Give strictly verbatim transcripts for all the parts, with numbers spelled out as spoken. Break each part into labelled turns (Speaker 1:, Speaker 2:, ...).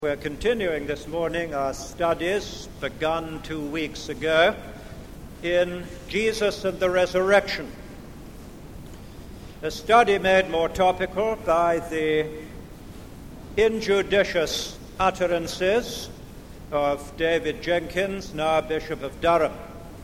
Speaker 1: We're continuing this morning our studies begun two weeks ago in Jesus and the Resurrection. A study made more topical by the injudicious utterances of David Jenkins, now Bishop of Durham.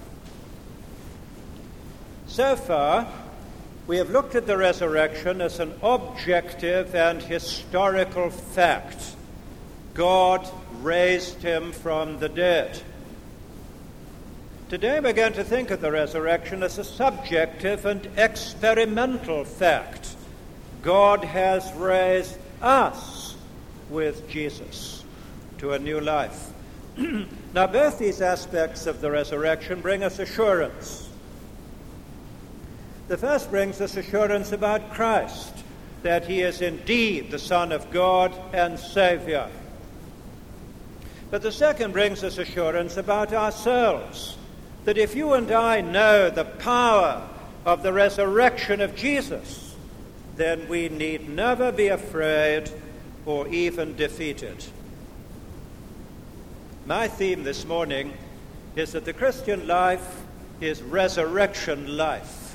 Speaker 1: So far, we have looked at the resurrection as an objective and historical fact. God raised him from the dead. Today we're going to think of the resurrection as a subjective and experimental fact. God has raised us with Jesus to a new life. Now, both these aspects of the resurrection bring us assurance. The first brings us assurance about Christ, that he is indeed the Son of God and Savior. But the second brings us assurance about ourselves, that if you and I know the power of the resurrection of Jesus, then we need never be afraid or even defeated. My theme this morning is that the Christian life is resurrection life.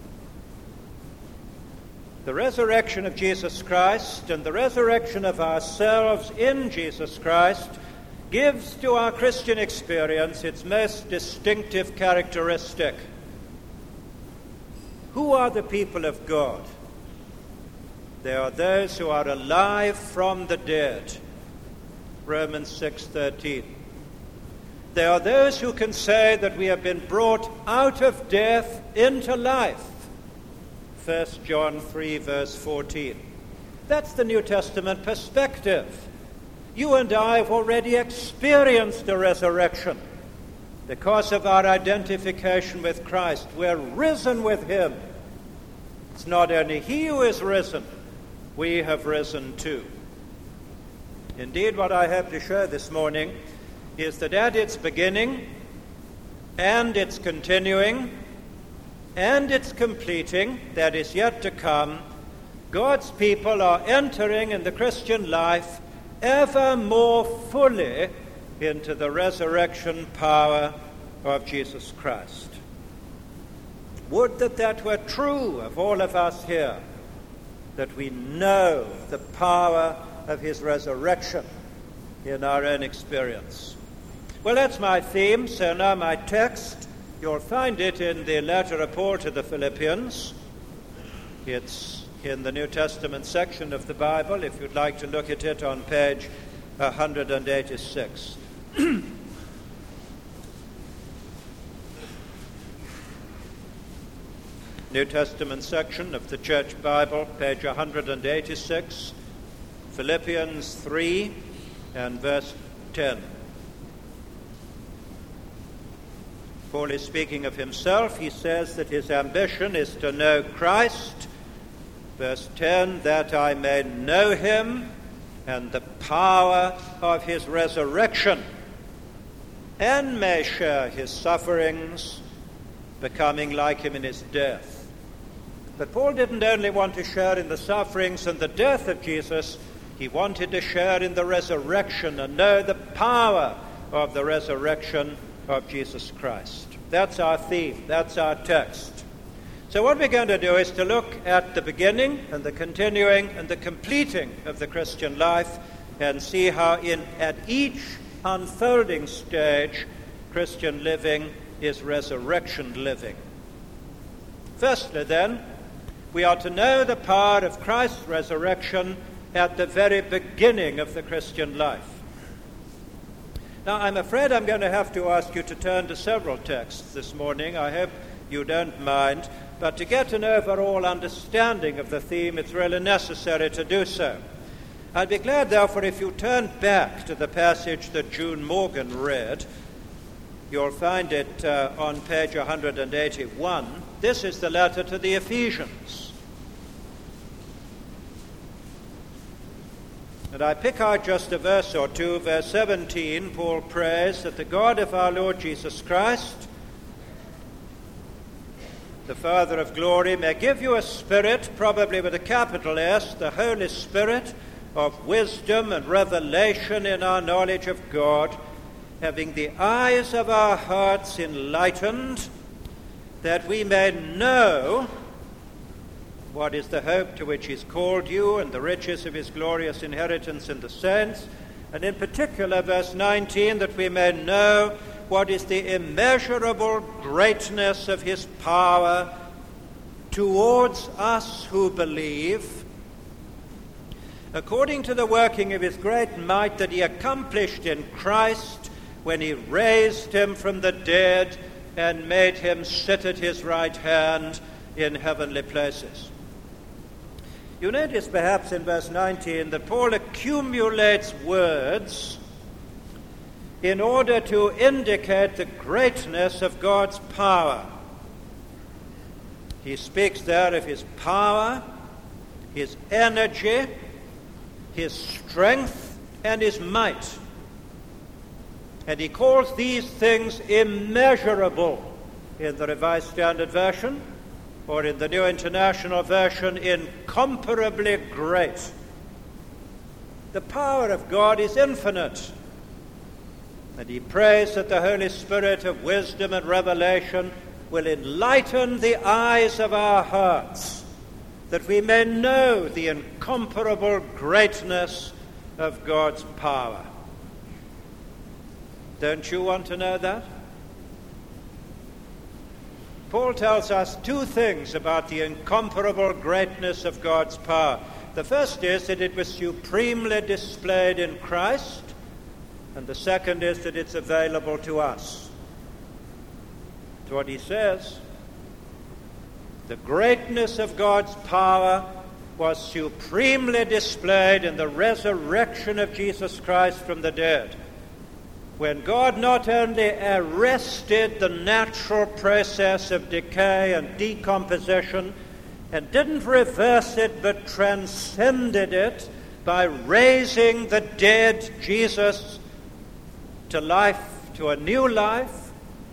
Speaker 1: The resurrection of Jesus Christ and the resurrection of ourselves in Jesus Christ gives to our Christian experience its most distinctive characteristic. Who are the people of God? They are those who are alive from the dead. Romans six thirteen. They are those who can say that we have been brought out of death into life. First John three verse fourteen. That's the New Testament perspective. You and I have already experienced a resurrection. Because of our identification with Christ, we're risen with him. It's not only he who is risen, we have risen too. Indeed, what I hope to show this morning is that at its beginning, and its continuing, and its completing, that is yet to come, God's people are entering in the Christian life ever more fully into the resurrection power of Jesus Christ. Would that that were true of all of us here, that we know the power of his resurrection in our own experience. Well, that's my theme, so now my text. You'll find it in the letter of Paul to the Philippians. It's in the New Testament section of the Bible, if you'd like to look at it on page one eighty-six. New Testament section of the Church Bible, page one eighty-six, Philippians three and verse ten. Paul is speaking of himself. He says that his ambition is to know Christ. Verse ten, that I may know him and the power of his resurrection, and may share his sufferings, becoming like him in his death. But Paul didn't only want to share in the sufferings and the death of Jesus, he wanted to share in the resurrection and know the power of the resurrection of Jesus Christ. That's our theme, that's our text. So what we're going to do is to look at the beginning and the continuing and the completing of the Christian life and see how in at each unfolding stage Christian living is resurrection living. Firstly, then, we are to know the power of Christ's resurrection at the very beginning of the Christian life. Now, I'm afraid I'm going to have to ask you to turn to several texts this morning. I hope you don't mind. But to get an overall understanding of the theme, it's really necessary to do so. I'd be glad, therefore, if you turn back to the passage that June Morgan read. You'll find it uh, on page one eighty-one. This is the letter to the Ephesians. And I pick out just a verse or two. Verse seventeen, Paul prays that the God of our Lord Jesus Christ, the Father of glory, may give you a spirit, probably with a capital S, the Holy Spirit, of wisdom and revelation in our knowledge of God, having the eyes of our hearts enlightened, that we may know what is the hope to which he's called you, and the riches of his glorious inheritance in the saints, and in particular, verse nineteen, that we may know what is the immeasurable greatness of his power towards us who believe, according to the working of his great might that he accomplished in Christ when he raised him from the dead and made him sit at his right hand in heavenly places. You notice perhaps in verse nineteen that Paul accumulates words in order to indicate the greatness of God's power. He speaks there of his power, his energy, his strength, and his might. And he calls these things immeasurable in the Revised Standard Version, or in the New International Version, incomparably great. The power of God is infinite. And he prays that the Holy Spirit of wisdom and revelation will enlighten the eyes of our hearts, that we may know the incomparable greatness of God's power. Don't you want to know that? Paul tells us two things about the incomparable greatness of God's power. The first is that it was supremely displayed in Christ, and the second is that it's available to us. That's what he says. The greatness of God's power was supremely displayed in the resurrection of Jesus Christ from the dead, when God not only arrested the natural process of decay and decomposition and didn't reverse it but transcended it by raising the dead Jesus to life, to a new life,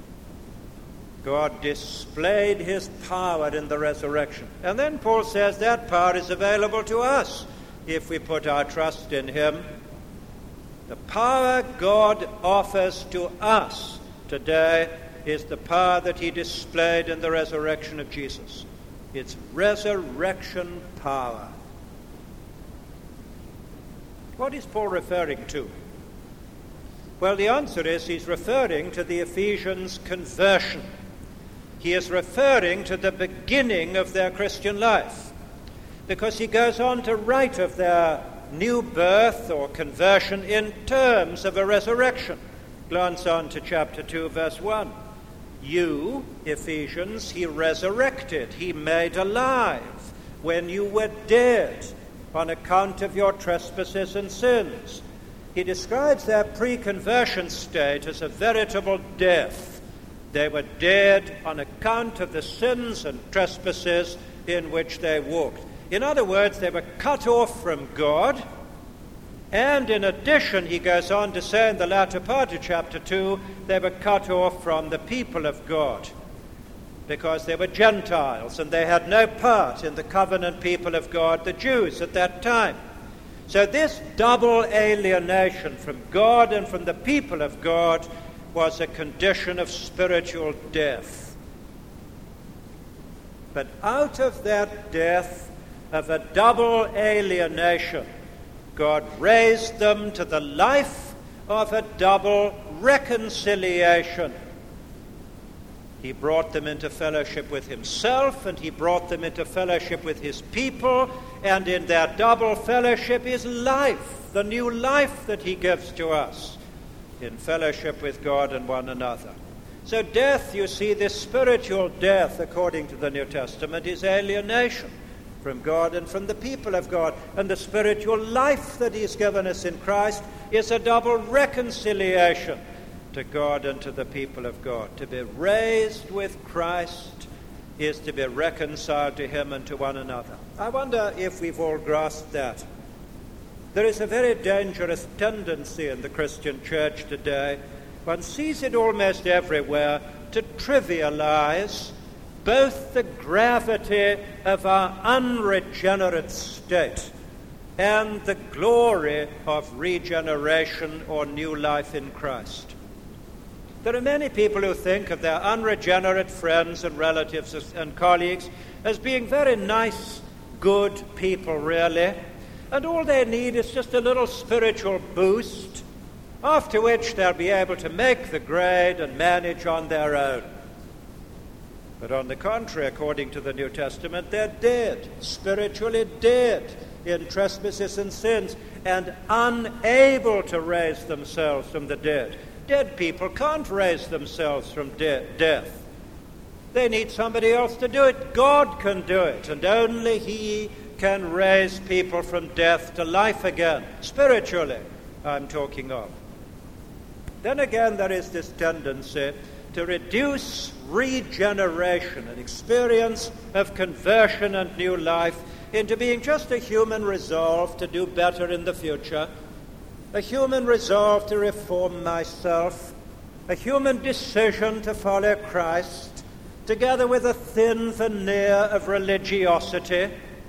Speaker 1: God displayed his power in the resurrection. And then Paul says that power is available to us if we put our trust in him. The power God offers to us today is the power that he displayed in the resurrection of Jesus. It's resurrection power. What is Paul referring to? Well, the answer is he's referring to the Ephesians' conversion. He is referring to the beginning of their Christian life, because he goes on to write of their new birth or conversion in terms of a resurrection. Glance on to chapter two, verse one. You, Ephesians, he resurrected, he made alive when you were dead on account of your trespasses and sins. He describes their pre-conversion state as a veritable death. They were dead on account of the sins and trespasses in which they walked. In other words, they were cut off from God. And in addition, he goes on to say in the latter part of chapter two, they were cut off from the people of God, because they were Gentiles and they had no part in the covenant people of God, the Jews, at that time. So this double alienation from God and from the people of God was a condition of spiritual death. But out of that death of a double alienation, God raised them to the life of a double reconciliation. He brought them into fellowship with himself, and he brought them into fellowship with his people, and in that double fellowship is life, the new life that he gives to us, in fellowship with God and one another. So death, you see, this spiritual death, according to the New Testament, is alienation from God and from the people of God. And the spiritual life that he's given us in Christ is a double reconciliation to God and to the people of God. To be raised with Christ is to be reconciled to him and to one another. I wonder if we've all grasped that. There is a very dangerous tendency in the Christian church today, one sees it almost everywhere, to trivialize both the gravity of our unregenerate state and the glory of regeneration or new life in Christ. There are many people who think of their unregenerate friends and relatives and colleagues as being very nice, good people, really, and all they need is just a little spiritual boost, after which they'll be able to make the grade and manage on their own. But on the contrary, according to the New Testament, they're dead, spiritually dead in trespasses and sins, and unable to raise themselves from the dead. Dead people can't raise themselves from de- death. They need somebody else to do it. God can do it, and only He can raise people from death to life again, spiritually, I'm talking of. Then again, there is this tendency to reduce regeneration, an experience of conversion and new life, into being just a human resolve to do better in the future, a human resolve to reform myself, a human decision to follow Christ, together with a thin veneer of religiosity.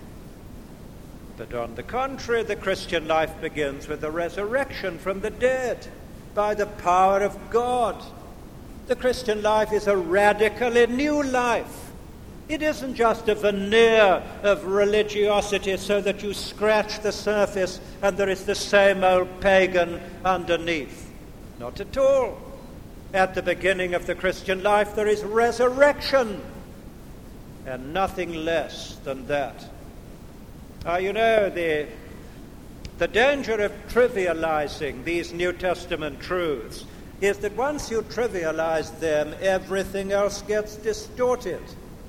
Speaker 1: But on the contrary, the Christian life begins with the resurrection from the dead by the power of God. The Christian life is a radically new life. It isn't just a veneer of religiosity so that you scratch the surface and there is the same old pagan underneath. Not at all. At the beginning of the Christian life, there is resurrection, and nothing less than that. Uh, you know, the, the danger of trivializing these New Testament truths is that once you trivialize them, everything else gets distorted.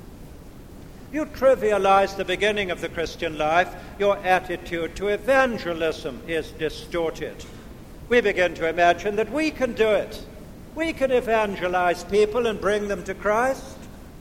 Speaker 1: You trivialize the beginning of the Christian life, your attitude to evangelism is distorted. We begin to imagine that we can do it. We can evangelize people and bring them to Christ.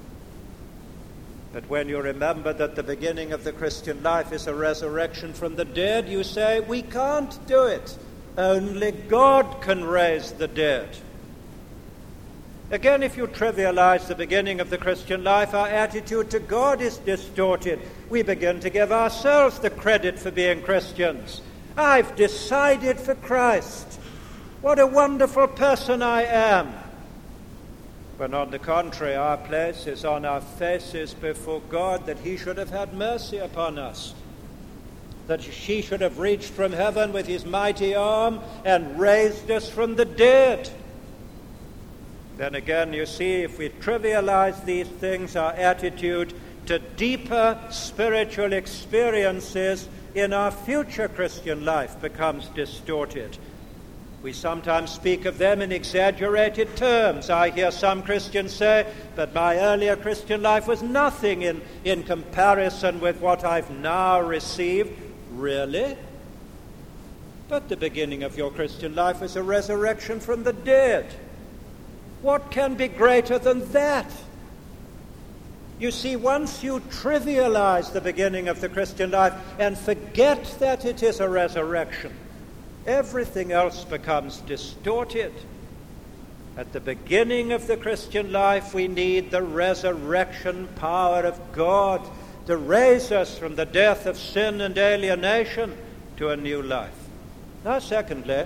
Speaker 1: But when you remember that the beginning of the Christian life is a resurrection from the dead, you say, we can't do it. Only God can raise the dead. Again, if you trivialize the beginning of the Christian life, our attitude to God is distorted. We begin to give ourselves the credit for being Christians. I've decided for Christ. What a wonderful person I am. When on the contrary, our place is on our faces before God, that He should have had mercy upon us, that He should have reached from heaven with His mighty arm and raised us from the dead. Then again, you see, if we trivialize these things, our attitude to deeper spiritual experiences in our future Christian life becomes distorted. We sometimes speak of them in exaggerated terms. I hear some Christians say, but my earlier Christian life was nothing in, in comparison with what I've now received. Really? But the beginning of your Christian life is a resurrection from the dead. What can be greater than that? You see, once you trivialize the beginning of the Christian life and forget that it is a resurrection, everything else becomes distorted. At the beginning of the Christian life, we need the resurrection power of God to raise us from the death of sin and alienation to a new life. Now, secondly,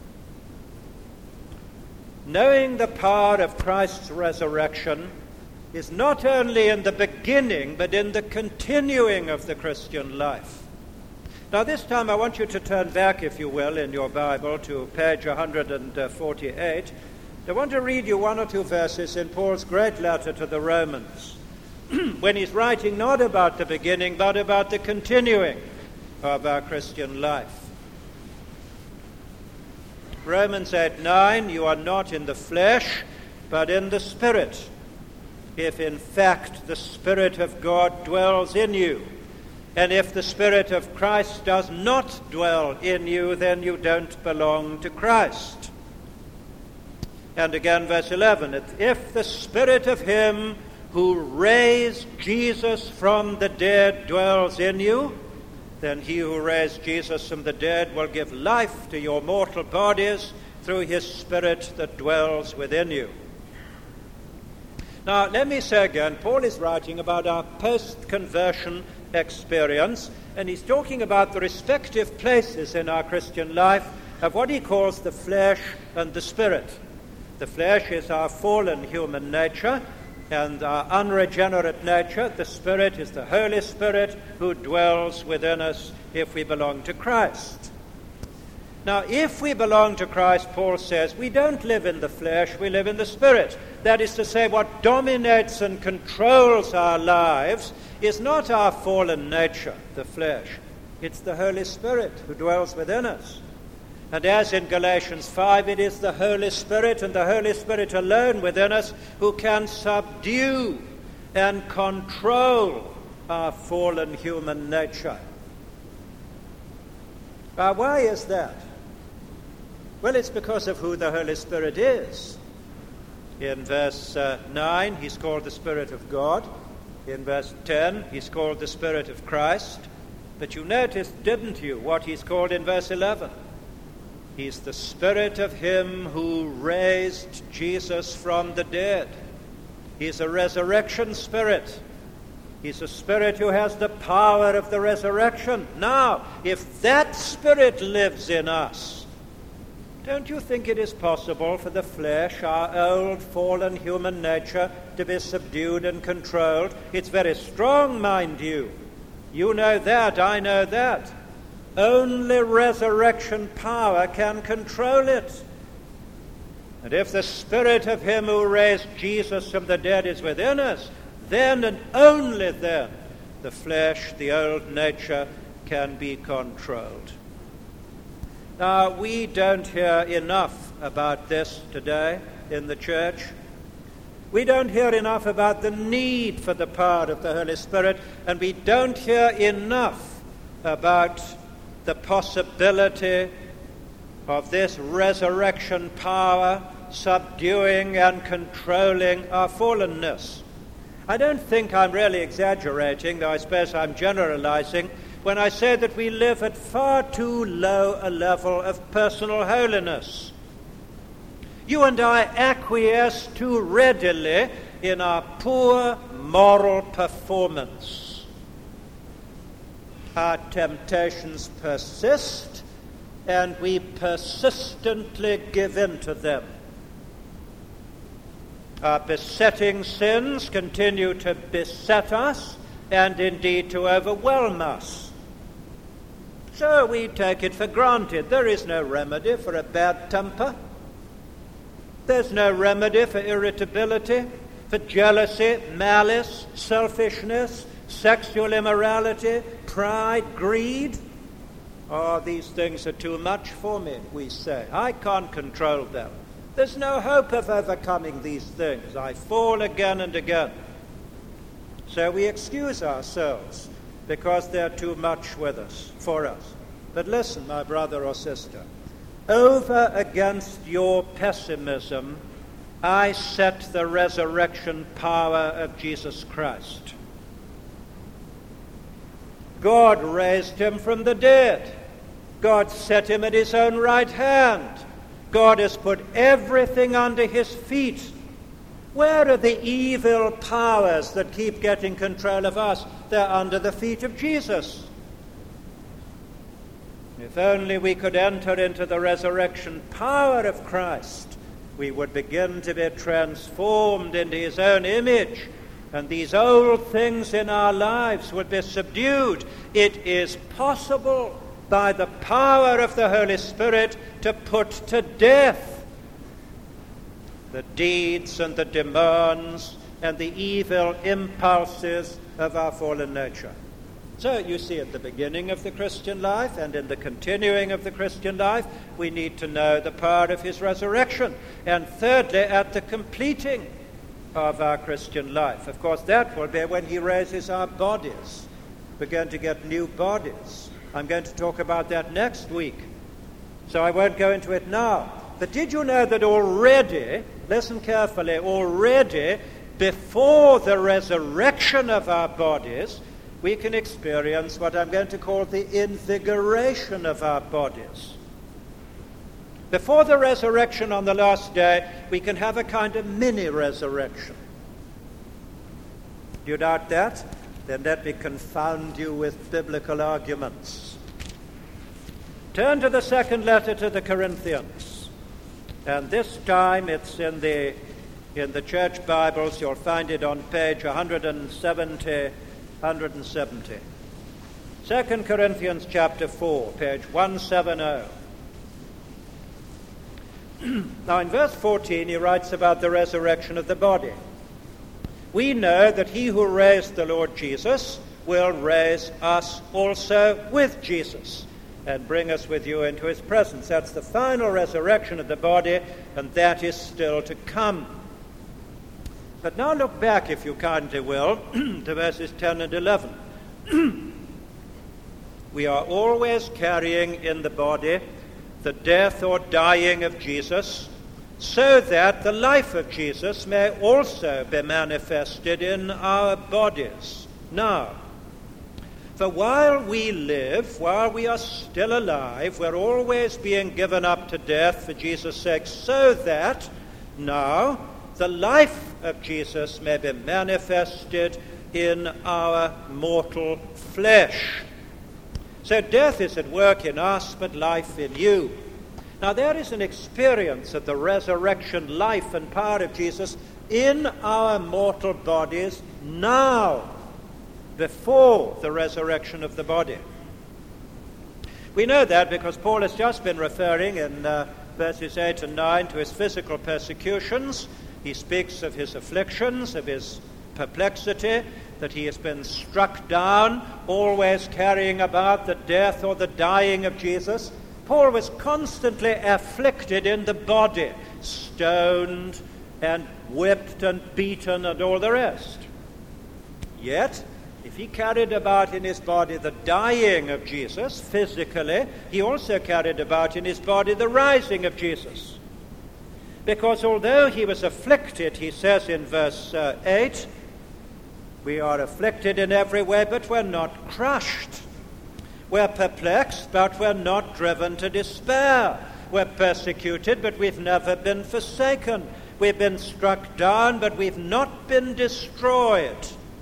Speaker 1: knowing the power of Christ's resurrection is not only in the beginning, but in the continuing of the Christian life. Now, this time I want you to turn back, if you will, in your Bible to page one forty-eight. I want to read you one or two verses in Paul's great letter to the Romans, when he's writing not about the beginning, but about the continuing of our Christian life. Romans eight nine, you are not in the flesh, but in the Spirit, if in fact the Spirit of God dwells in you. And if the Spirit of Christ does not dwell in you, then you don't belong to Christ. And again, verse eleven, if the Spirit of Him who raised Jesus from the dead dwells in you, then He who raised Jesus from the dead will give life to your mortal bodies through His Spirit that dwells within you. Now, let me say again, Paul is writing about our post-conversion experience, and he's talking about the respective places in our Christian life of what he calls the flesh and the spirit. The flesh is our fallen human nature and our unregenerate nature. The Spirit is the Holy Spirit who dwells within us if we belong to Christ. Now, if we belong to Christ, Paul says, we don't live in the flesh, we live in the Spirit. That is to say, what dominates and controls our lives is not our fallen nature, the flesh. It's the Holy Spirit who dwells within us. And as in Galatians five, it is the Holy Spirit and the Holy Spirit alone within us who can subdue and control our fallen human nature. Now, why is that? Well, it's because of who the Holy Spirit is. In verse uh, nine, he's called the Spirit of God. In verse ten, he's called the Spirit of Christ. But you noticed, didn't you, what he's called in verse eleven? He's the Spirit of him who raised Jesus from the dead. He's a resurrection Spirit. He's a Spirit who has the power of the resurrection. Now, if that Spirit lives in us, don't you think it is possible for the flesh, our old fallen human nature, to be subdued and controlled? It's very strong, mind you. You know that, I know that. Only resurrection power can control it. And if the Spirit of him who raised Jesus from the dead is within us, then and only then the flesh, the old nature, can be controlled. Now, we don't hear enough about this today in the church. We don't hear enough about the need for the power of the Holy Spirit, and we don't hear enough about the possibility of this resurrection power subduing and controlling our fallenness. I don't think I'm really exaggerating, though I suppose I'm generalizing, when I say that we live at far too low a level of personal holiness. You and I acquiesce too readily in our poor moral performance. Our temptations persist, and we persistently give in to them. Our besetting sins continue to beset us and indeed to overwhelm us. So we take it for granted. There is no remedy for a bad temper. There's no remedy for irritability, for jealousy, malice, selfishness, sexual immorality, pride, greed. Oh, these things are too much for me, we say. I can't control them. There's no hope of overcoming these things. I fall again and again. So we excuse ourselves because they're too much with us, for us. But listen, my brother or sister, over against your pessimism, I set the resurrection power of Jesus Christ. God raised him from the dead. God set him at his own right hand. God has put everything under his feet. Where are the evil powers that keep getting control of us? They're under the feet of Jesus. If only we could enter into the resurrection power of Christ, we would begin to be transformed into his own image, and these old things in our lives would be subdued. It is possible by the power of the Holy Spirit to put to death the deeds and the demands and the evil impulses of our fallen nature. So you see, at the beginning of the Christian life and in the continuing of the Christian life, we need to know the power of his resurrection. And thirdly, at the completing of our Christian life. Of course, that will be when he raises our bodies. We're going to get new bodies. I'm going to talk about that next week, so I won't go into it now. But did you know that already, listen carefully, already before the resurrection of our bodies, we can experience what I'm going to call the invigoration of our bodies. Before the resurrection on the last day, we can have a kind of mini-resurrection. Do you doubt that? then let me confound you with biblical arguments. Turn to the second letter to the Corinthians. And this time it's in the in the church Bibles. You'll find it on page one seventy, one seventy. Second Corinthians chapter four, page one seventy. Now in verse fourteen he writes about the resurrection of the body. We know that he who raised the Lord Jesus will raise us also with Jesus and bring us with you into his presence. That's the final resurrection of the body, and that is still to come. But now look back, if you kindly will, to verses ten and eleven. We are always carrying in the body the death or dying of Jesus, so that the life of Jesus may also be manifested in our bodies. Now, for while we live, while we are still alive, we're always being given up to death for Jesus' sake, so that now the life of Jesus may be manifested in our mortal flesh. So death is at work in us, but life in you. Now there is an experience of the resurrection life and power of Jesus in our mortal bodies now, before the resurrection of the body. We know that because Paul has just been referring in uh, verses eight and nine to his physical persecutions. He speaks of his afflictions, of his perplexity, that he has been struck down, always carrying about the death or the dying of Jesus. Paul was constantly afflicted in the body, stoned and whipped and beaten and all the rest. Yet, if he carried about in his body the dying of Jesus physically, he also carried about in his body the rising of Jesus. Because although he was afflicted, he says in verse uh, eight, we are afflicted in every way, but we're not crushed. We're perplexed, but we're not driven to despair. We're persecuted, but we've never been forsaken. We've been struck down, but we've not been destroyed.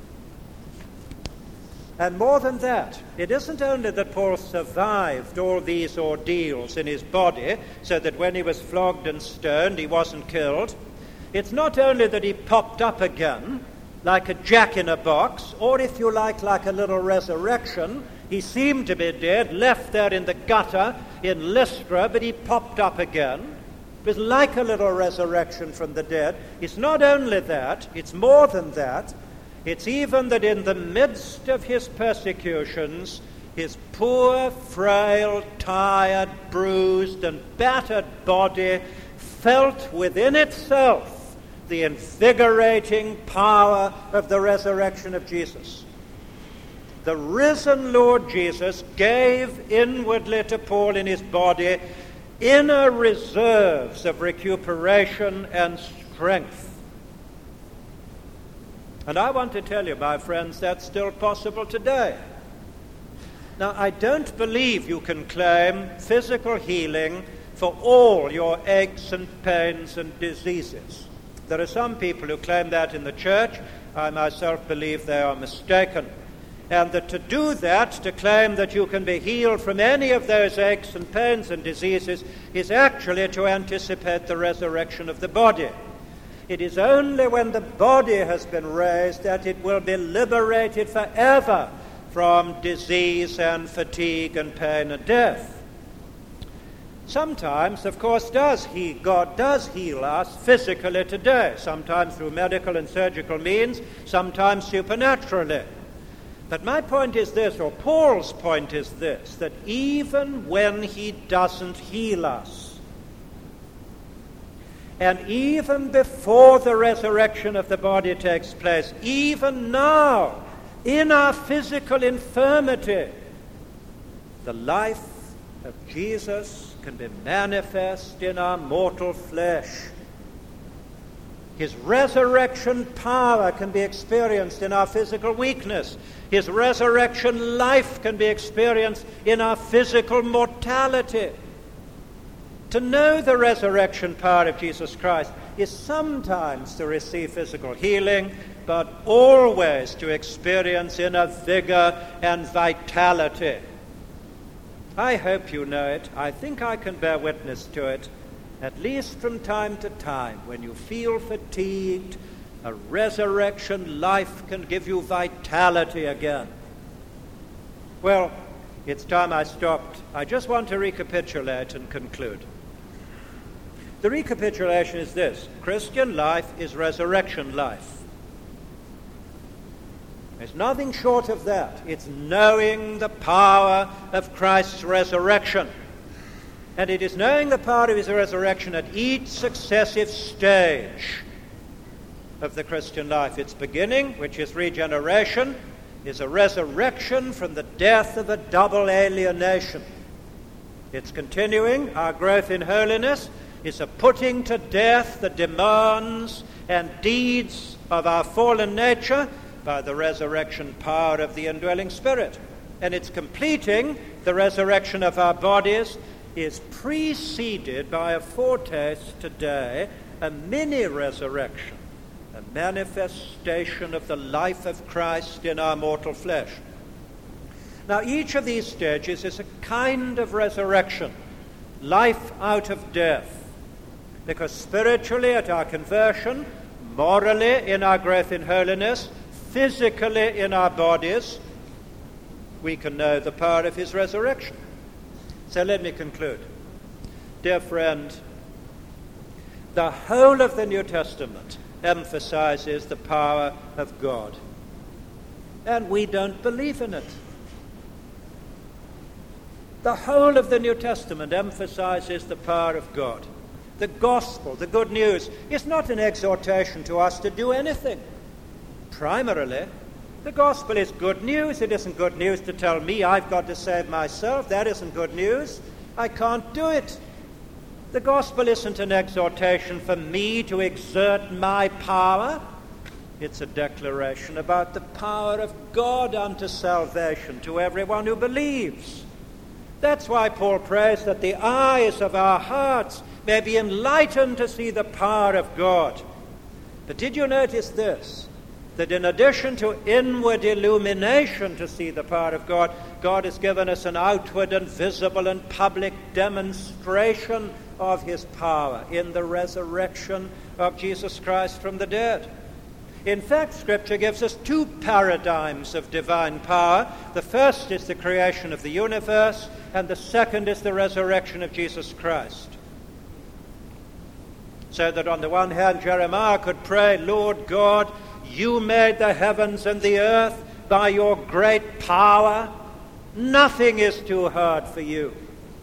Speaker 1: And more than that, it isn't only that Paul survived all these ordeals in his body, so that when he was flogged and stoned, he wasn't killed. It's not only that he popped up again, like a jack in a box, or if you like, like a little resurrection. He seemed to be dead, left there in the gutter in Lystra, but he popped up again. It was like a little resurrection from the dead. It's not only that, it's more than that. It's even that in the midst of his persecutions, his poor, frail, tired, bruised, and battered body felt within itself the invigorating power of the resurrection of Jesus. The risen Lord Jesus gave inwardly to Paul in his body inner reserves of recuperation and strength. And I want to tell you, my friends, that's still possible today. Now, I don't believe you can claim physical healing for all your aches and pains and diseases. There are some people who claim that in the church. I myself believe they are mistaken. And that to do that, to claim that you can be healed from any of those aches and pains and diseases, is actually to anticipate the resurrection of the body. It is only when the body has been raised that it will be liberated forever from disease and fatigue and pain and death. Sometimes, of course, does he, God does heal us physically today, sometimes through medical and surgical means, sometimes supernaturally. But my point is this, or Paul's point is this, that even when he doesn't heal us, and even before the resurrection of the body takes place, even now, in our physical infirmity, the life of Jesus can be manifest in our mortal flesh. His resurrection power can be experienced in our physical weakness. His resurrection life can be experienced in our physical mortality. To know the resurrection power of Jesus Christ is sometimes to receive physical healing, but always to experience inner vigor and vitality. I hope you know it. I think I can bear witness to it, at least from time to time. When you feel fatigued, a resurrection life can give you vitality again. Well, it's time I stopped. I just want to recapitulate and conclude. The recapitulation is this: Christian life is resurrection life. There's nothing short of that. It's knowing the power of Christ's resurrection. And it is knowing the power of his resurrection at each successive stage of the Christian life. Its beginning, which is regeneration, is a resurrection from the death of a double alienation. Its continuing, our growth in holiness, is a putting to death the demands and deeds of our fallen nature by the resurrection power of the indwelling Spirit. And its completing, the resurrection of our bodies, is preceded by a foretaste today, a mini-resurrection, a manifestation of the life of Christ in our mortal flesh. Now, each of these stages is a kind of resurrection, life out of death, because spiritually at our conversion, morally in our growth in holiness, physically in our bodies, we can know the power of his resurrection. So let me conclude. Dear friend, the whole of the New Testament emphasizes the power of God, and we don't believe in it. The whole of the New Testament emphasizes the power of God. The gospel, the good news, is not an exhortation to us to do anything. Primarily, the gospel is good news. It isn't good news to tell me I've got to save myself. That isn't good news. I can't do it. The gospel isn't an exhortation for me to exert my power. It's a declaration about the power of God unto salvation to everyone who believes. That's why Paul prays that the eyes of our hearts may be enlightened to see the power of God. But did you notice this? That in addition to inward illumination to see the power of God, God has given us an outward and visible and public demonstration of his power in the resurrection of Jesus Christ from the dead. In fact, Scripture gives us two paradigms of divine power. The first is the creation of the universe, and the second is the resurrection of Jesus Christ. So that on the one hand, Jeremiah could pray, Lord God, you made the heavens and the earth by your great power. Nothing is too hard for you.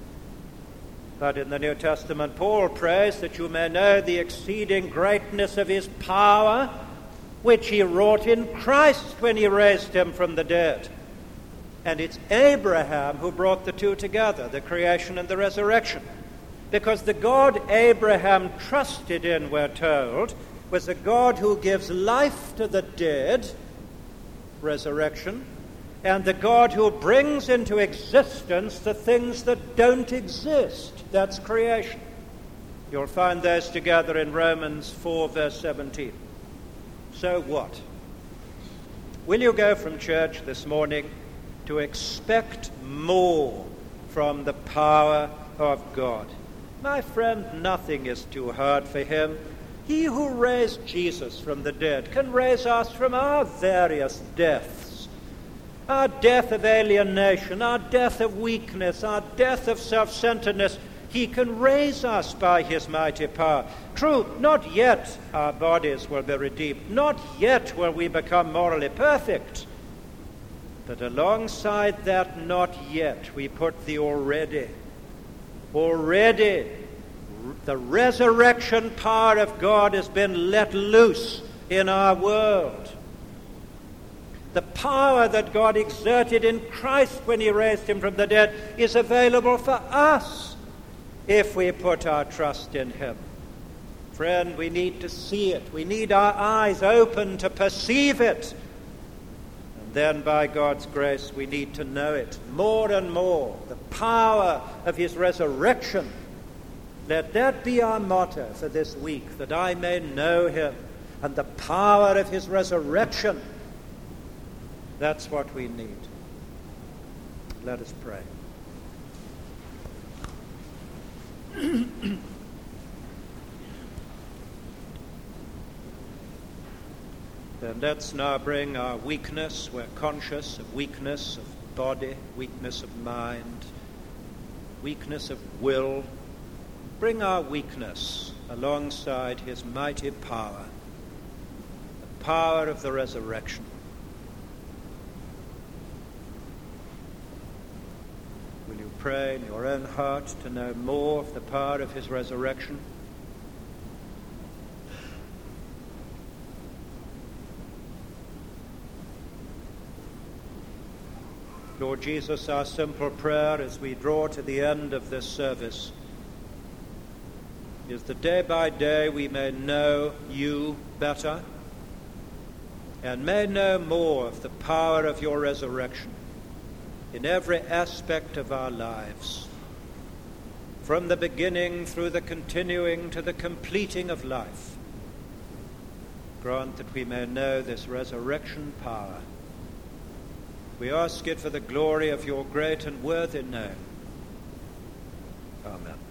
Speaker 1: But in the New Testament, Paul prays that you may know the exceeding greatness of his power, which he wrought in Christ when he raised him from the dead. And it's Abraham who brought the two together, the creation and the resurrection. Because the God Abraham trusted in, we're told, was a God who gives life to the dead, resurrection, and the God who brings into existence the things that don't exist, that's creation. You'll find those together in Romans four, verse seventeen. So what? Will you go from church this morning to expect more from the power of God? My friend, nothing is too hard for him. He who raised Jesus from the dead can raise us from our various deaths. Our death of alienation, our death of weakness, our death of self-centeredness. He can raise us by his mighty power. True, not yet our bodies will be redeemed. Not yet will we become morally perfect. But alongside that not yet, we put the already. Already, the resurrection power of God has been let loose in our world. The power that God exerted in Christ when he raised him from the dead is available for us if we put our trust in him. Friend, we need to see it. We need our eyes open to perceive it. And then, by God's grace, we need to know it more and more. The power of his resurrection. Let that be our motto for this week, that I may know him, and the power of his resurrection. That's what we need. Let us pray. Then let's now bring our weakness. We're conscious of weakness of body, weakness of mind, weakness of will. Bring our weakness alongside his mighty power, the power of the resurrection. Will you pray in your own heart to know more of the power of his resurrection? Lord Jesus, our simple prayer as we draw to the end of this service is that day by day we may know you better and may know more of the power of your resurrection in every aspect of our lives, from the beginning through the continuing to the completing of life. Grant that we may know this resurrection power. We ask it for the glory of your great and worthy name. Amen.